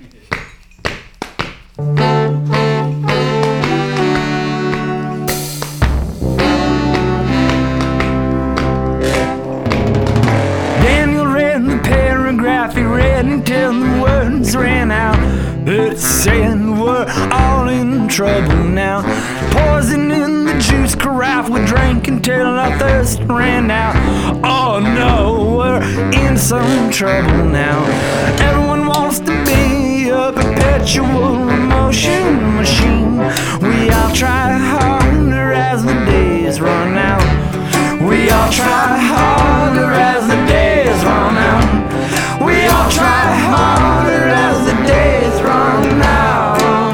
Daniel read the paragraph, he read until the words ran out. It said we're all in trouble now. Poison in the juice carafe, we drank until our thirst ran out. Oh no, we're in some trouble now. Everyone wants to be a perpetual motion machine. We all try harder as the days run out. We all try harder as the days run out. We all try harder as the days run out.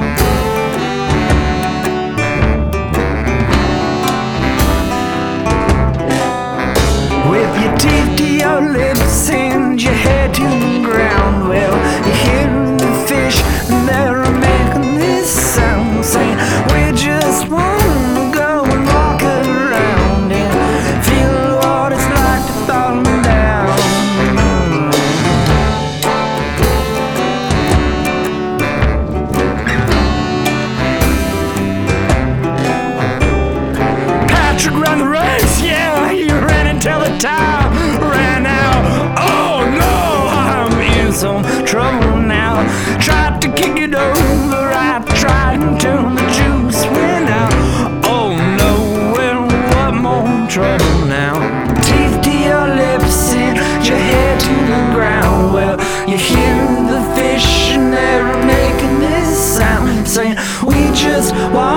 With your teeth to your lips and your head to the ground, well, you hear the fish and they're making this sound, saying we just wanna go and walk around and feel what it's like to fall down. Patrick ran the race, yeah, he ran until the time ran out. Oh no, I'm in some trouble now. Tried to kick it over, I tried until the juice went out. Oh no, well, what more trouble now? Teeth to your lips and your head to the ground. Well, you hear the fish and they're making this sound, saying we just walk